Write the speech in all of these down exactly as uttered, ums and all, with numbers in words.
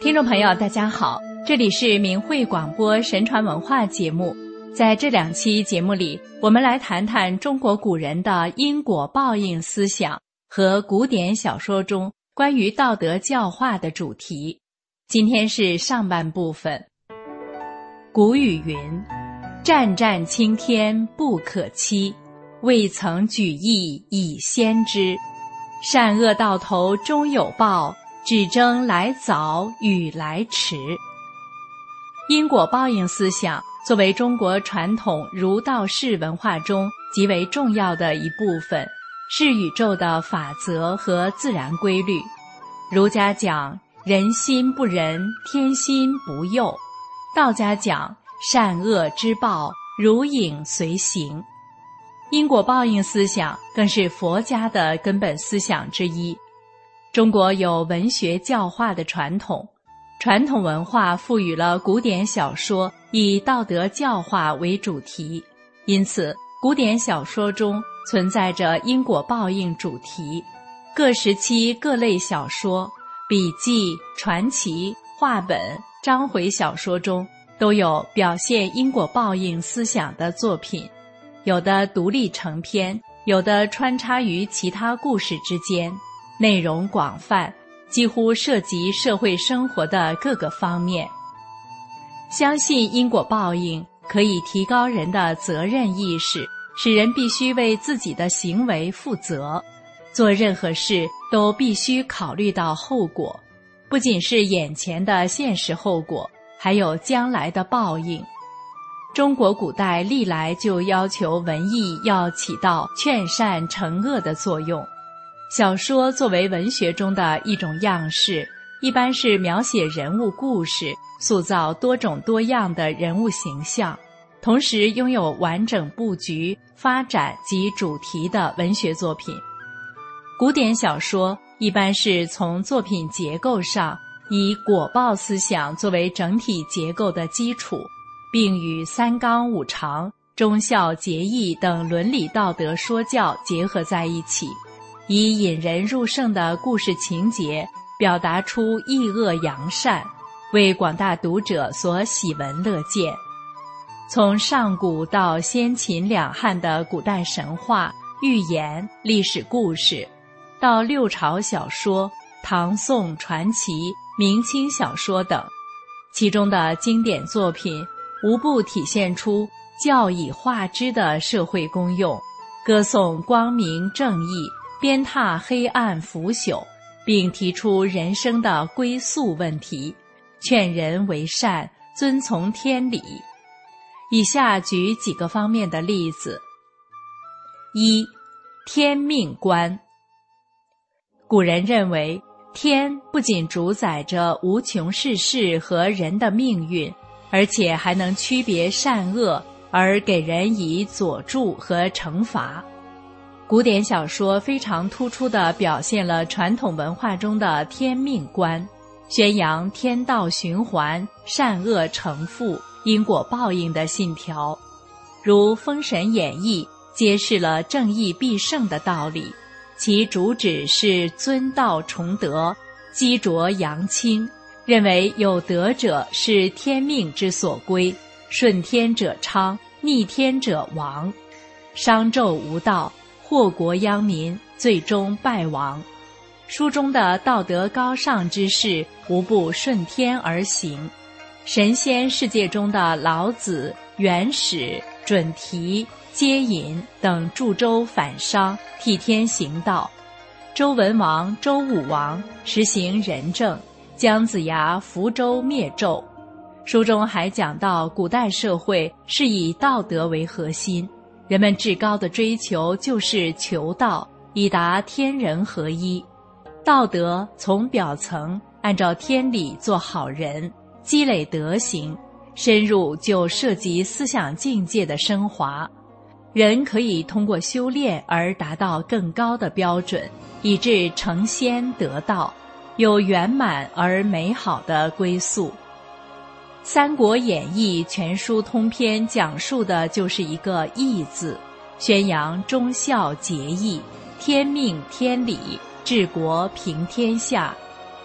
听众朋友大家好，这里是明慧广播神传文化节目。在这两期节目里，我们来谈谈中国古人的因果报应思想和古典小说中关于道德教化的主题。今天是上半部分。古语云：战战青天不可欺，未曾举义以先知。善恶到头终有报，只争来早与来迟。因果报应思想作为中国传统儒道释文化中极为重要的一部分，是宇宙的法则和自然规律。儒家讲人心不仁，天心不佑；道家讲善恶之报，如影随形。因果报应思想更是佛家的根本思想之一。中国有文学教化的传统，传统文化赋予了古典小说以道德教化为主题，因此古典小说中存在着因果报应主题。各时期各类小说、笔记、传奇、话本、章回小说中都有表现因果报应思想的作品，有的独立成篇，有的穿插于其他故事之间，内容广泛，几乎涉及社会生活的各个方面。相信因果报应可以提高人的责任意识，使人必须为自己的行为负责，做任何事都必须考虑到后果，不仅是眼前的现实后果，还有将来的报应。中国古代历来就要求文艺要起到劝善惩恶的作用。小说作为文学中的一种样式，一般是描写人物故事，塑造多种多样的人物形象，同时拥有完整布局、发展及主题的文学作品。古典小说一般是从作品结构上以果报思想作为整体结构的基础，并与三纲五常、忠孝节义等伦理道德说教结合在一起，以引人入胜的故事情节表达出义恶扬善，为广大读者所喜闻乐见。从上古到先秦两汉的古代神话、寓言、历史故事，到六朝小说、唐宋传奇、明清小说等，其中的经典作品无不体现出教以化之的社会功用，歌颂光明正义，鞭挞黑暗腐朽，并提出人生的归宿问题，劝人为善，遵从天理。以下举几个方面的例子。一、天命观。古人认为，天不仅主宰着无穷世事和人的命运，而且还能区别善恶，而给人以佐助和惩罚。古典小说非常突出地表现了传统文化中的天命观，宣扬天道循环、善恶成负、因果报应的信条。如《封神演义》揭示了正义必胜的道理，其主旨是尊道崇德，积浊扬清，认为有德者是天命之所归，顺天者昌，逆天者亡。商纣无道，祸国殃民，最终败亡。书中的道德高尚之士无不顺天而行。神仙世界中的老子、元始、准提、接引等助周反商，替天行道。周文王、周武王实行仁政，姜子牙扶周灭纣。书中还讲到，古代社会是以道德为核心，人们至高的追求就是求道，以达天人合一。道德从表层按照天理做好人，积累德行，深入就涉及思想境界的升华。人可以通过修炼而达到更高的标准，以致成仙得道，有圆满而美好的归宿。《三国演义》全书通篇讲述的就是一个义字，宣扬忠孝节义，天命天理，治国平天下，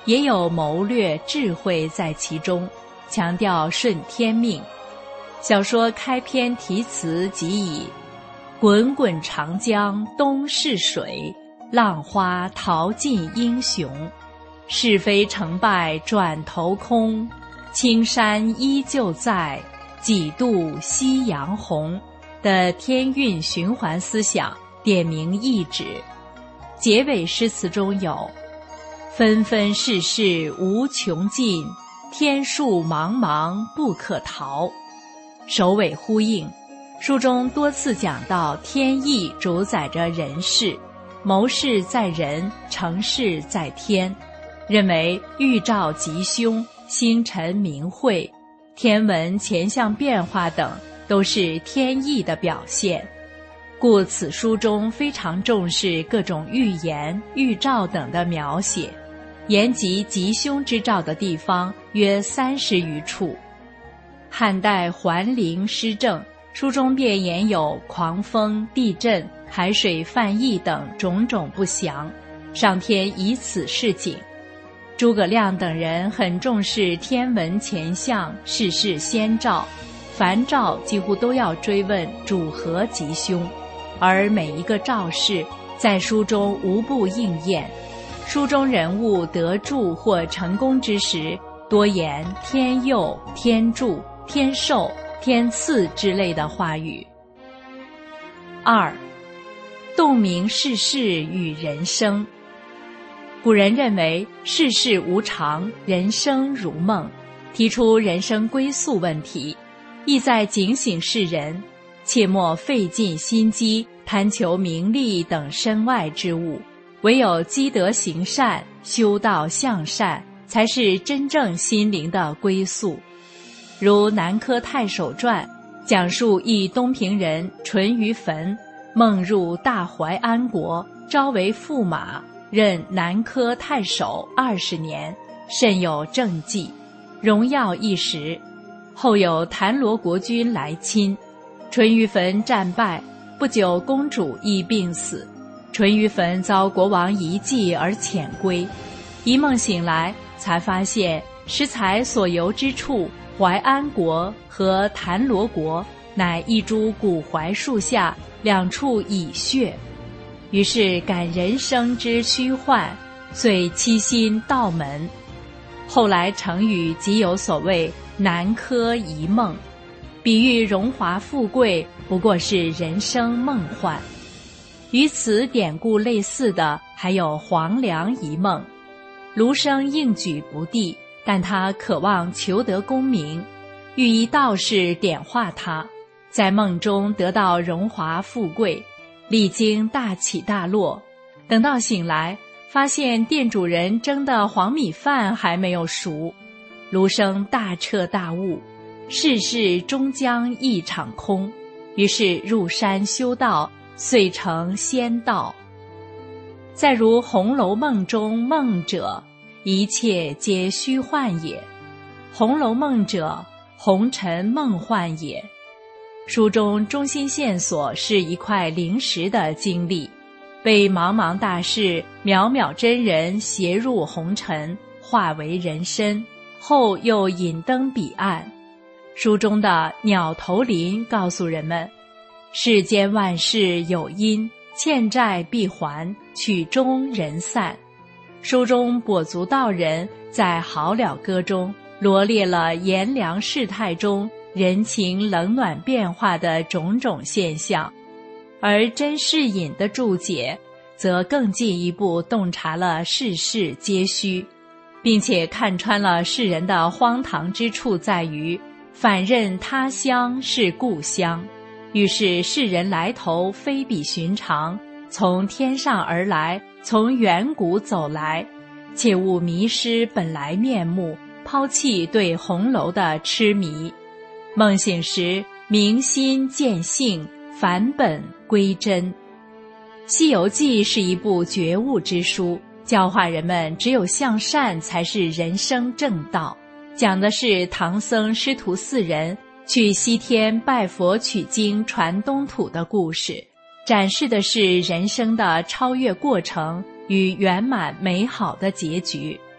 也有谋略智慧在其中，强调顺天命。小说开篇题词即以滚滚长江东逝水，浪花淘尽英雄，是非成败转头空，青山依旧在，几度夕阳红的天运循环思想点明意旨。结尾诗词中有纷纷世事无穷尽，天数茫茫不可逃，首尾呼应。书中多次讲到天意主宰着人事，谋事在人，成事在天，认为预兆吉凶、星辰明晦、天文前象变化等都是天意的表现，故此书中非常重视各种预言、预兆等的描写，言及吉凶之兆的地方约三十余处。汉代桓灵诗政，书中便言有狂风、地震、海水泛溢等种种不详，上天以此示警。诸葛亮等人很重视天文前象、世事先兆，凡兆几乎都要追问主何吉凶，而每一个兆事在书中无不应验。书中人物得助或成功之时，多言天佑、天助、天寿、天赐之类的话语。二，洞明世事与人生。古人认为世事无常，人生如梦，提出人生归宿问题，意在警醒世人，切莫费尽心机贪求名利等身外之物，唯有积德行善、修道向善，才是真正心灵的归宿。如《南柯太守传》讲述一东平人淳于汾梦入大淮安国，招为驸马，任南柯太守二十年，甚有政绩，荣耀一时。后有谭罗国君来侵，淳于汾战败，不久公主亦病死，淳于汾遭国王遗弃而遣归。一梦醒来，才发现石材所游之处，淮安国和谭罗国乃一株古槐树下两处蚁穴，于是感人生之虚幻，遂七心道门。后来成语即有所谓南柯一梦，比喻荣华富贵不过是人生梦幻。与此典故类似的还有黄粱一梦，卢生应举不第，但他渴望求得功名，欲一道士点化他，在梦中得到荣华富贵，历经大起大落，等到醒来，发现店主人蒸的黄米饭还没有熟，卢生大彻大悟，世事终将一场空，于是入山修道，遂成仙道。再如《红楼梦》中梦者，一切皆虚幻也；《红楼梦》者，红尘梦幻也。书中中心线索是一块灵石的经历，被茫茫大士渺渺真人携入红尘，化为人身，后又引登彼岸。书中的鸟头林告诉人们，世间万事有因，欠债必还，曲终人散。书中跛足道人在《好了歌》中罗列了炎凉世态中人情冷暖变化的种种现象，而甄士隐的注解则更进一步洞察了世事皆虚，并且看穿了世人的荒唐之处在于反认他乡是故乡，于是世人来头非比寻常，从天上而来，从远古走来，切勿迷失本来面目，抛弃对红楼的痴迷。梦醒时，明心见性，返本归真。《西游记》是一部觉悟之书，教化人们只有向善才是人生正道。讲的是唐僧师徒四人去西天拜佛取经传东土的故事，展示的是人生的超越过程与圆满美好的结局。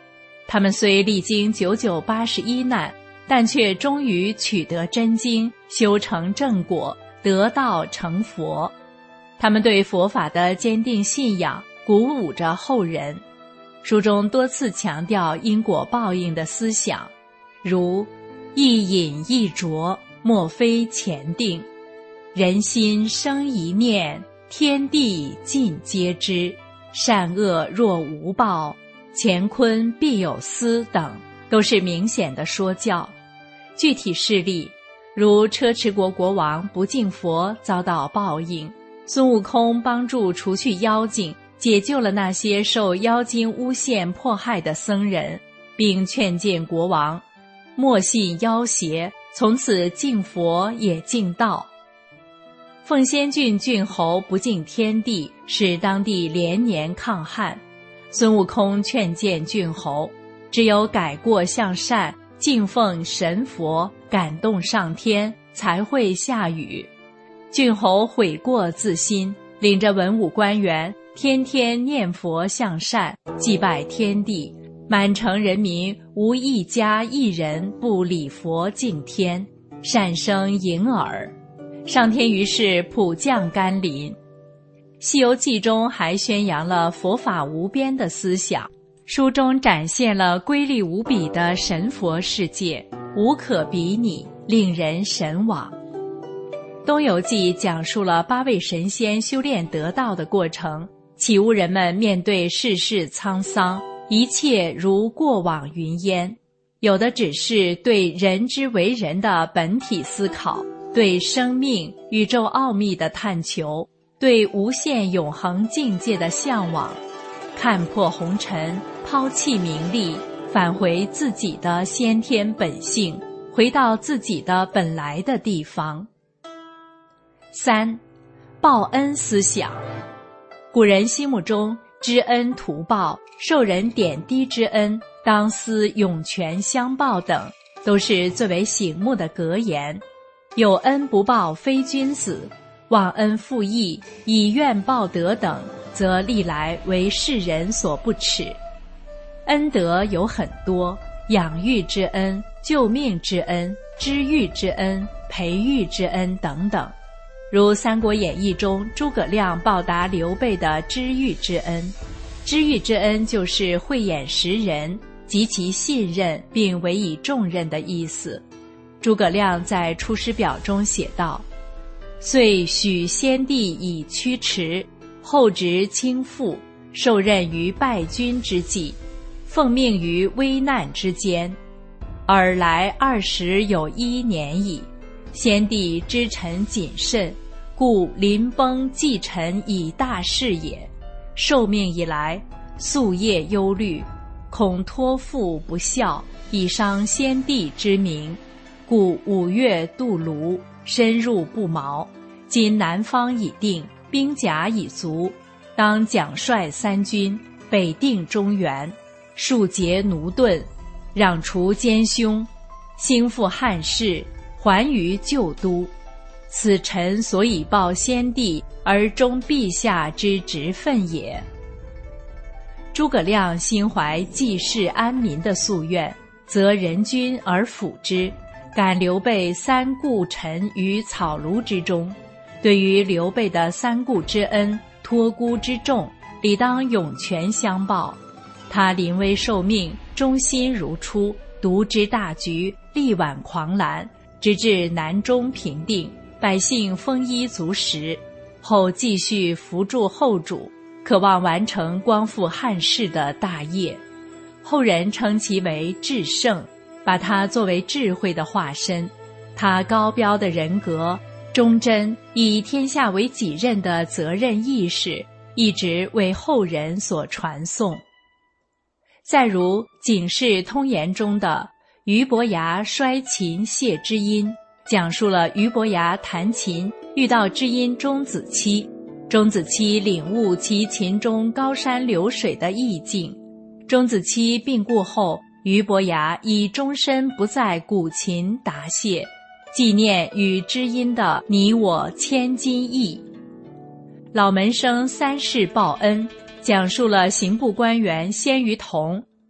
他们虽历经九九八十一难，但却终于取得真经，修成正果，得道成佛。他们对佛法的坚定信仰鼓舞着后人。书中多次强调因果报应的思想，如一饮一啄，莫非前定；人心生一念，天地尽皆知；善恶若无报，乾坤必有私等，都是明显的说教。具体事例，如车迟国国王不敬佛遭到报应，孙悟空帮助除去妖精，解救了那些受妖精诬陷迫害的僧人，并劝谏国王莫信妖邪，从此敬佛也敬道。奉先郡郡侯不敬天地，使当地连年抗旱。孙悟空劝谏郡侯，只有改过向善，敬奉神佛，感动上天，才会下雨。郡侯悔过自新，领着文武官员天天念佛向善，祭拜天地，满城人民无一家一人不礼佛敬天，善声盈耳。上天于是普降甘霖。西游记中还宣扬了佛法无边的思想，书中展现了瑰丽无比的神佛世界，无可比拟，令人神往。东游记讲述了八位神仙修炼得道的过程，启悟人们面对世事沧桑，一切如过往云烟。有的只是对人之为人的本体思考，对生命、宇宙奥秘的探求，对无限永恒境界的向往，看破红尘，抛弃名利，返回自己的先天本性，回到自己的本来的地方。三、报恩思想。古人心目中知恩图报、受人点滴之恩当思涌泉相报等，都是最为醒目的格言。有恩不报非君子，忘恩负义、以怨报德等，则历来为世人所不齿。恩德有很多，养育之恩、救命之恩、知遇之恩、培育之恩等等。如《三国演义》中诸葛亮报答刘备的知遇之恩，知遇之恩就是慧眼识人，极其信任并委以重任的意思。诸葛亮在《出师表》中写道：遂许先帝以驱驰，后值倾覆，受任于败军之际，奉命于危难之间，尔来二十有一年矣。先帝知臣谨慎，故临崩寄臣以大事也。受命以来，夙夜忧虑，恐托付不效，以伤先帝之名，故五月渡泸，深入不毛。今南方已定，兵甲已足，当奖率三军，北定中原，庶竭奴钝，攘除奸凶，兴复汉室，还于旧都。此臣所以报先帝而忠陛下之职分也。诸葛亮心怀济世安民的夙愿，则人君而辅之，感刘备三顾臣于草庐之中。对于刘备的三顾之恩、托孤之重，理当涌泉相报。他临危受命，忠心如初，独知大局，力挽狂澜，直至南中平定，百姓丰衣足食，后继续扶助后主，渴望完成光复汉室的大业。后人称其为至圣，把他作为智慧的化身。他高标的人格、忠贞、以天下为己任的责任意识，一直为后人所传颂。再如《警世通言》中的俞伯牙摔琴谢知音，讲述了俞伯牙弹琴遇到知音钟子期，钟子期领悟其琴中高山流水的意境。钟子期病故后，俞伯牙以终身不再鼓琴答谢，纪念与知音的你我千金义。老门生三世报恩，讲述了刑部官员鲜于同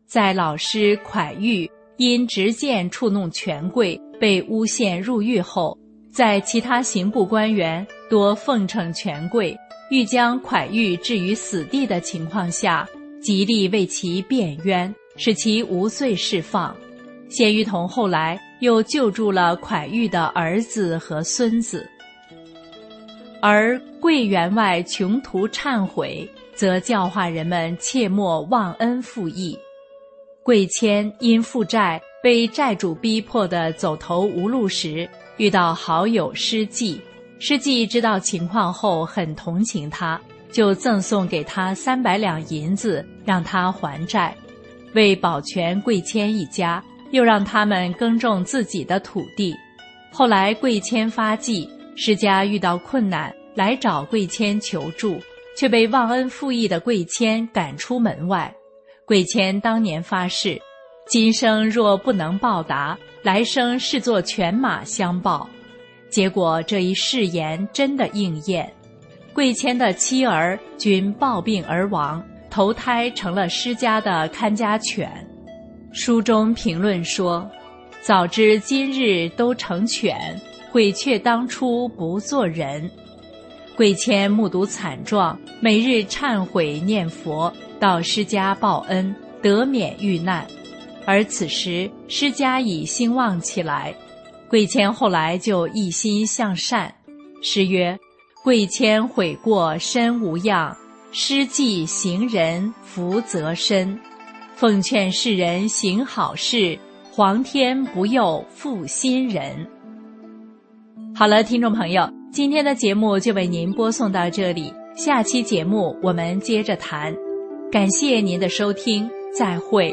在老师蒯玉因执剑触怒权贵被诬陷入狱后，在其他刑部官员多奉承权贵，欲将蒯玉置于死地的情况下，极力为其辩冤，使其无罪释放。谢玉彤后来又救助了蒯玉的儿子和孙子。而桂员外穷途忏悔，则教化人们切莫忘恩负义。桂谦因负债被债主逼迫得走投无路时，遇到好友施济，施济知道情况后很同情他，就赠送给他三百两银子，让他还债。为保全桂谦一家，又让他们耕种自己的土地。后来桂谦发迹，施家遇到困难，来找桂谦求助，却被忘恩负义的桂谦赶出门外。桂谦当年发誓，今生若不能报答，来生视作犬马相报。结果这一誓言真的应验，桂谦的妻儿均暴病而亡，投胎成了施家的看家犬。书中评论说，早知今日都成犬，悔却当初不做人。桂谦目睹惨状，每日忏悔念佛，到施家报恩，得免遇难。而此时施家已兴旺起来，桂谦后来就一心向善。诗曰：桂谦悔过身无恙，施济行人福泽深。奉劝世人行好事，皇天不佑负心人。好了，听众朋友，今天的节目就为您播送到这里，下期节目我们接着谈。感谢您的收听，再会。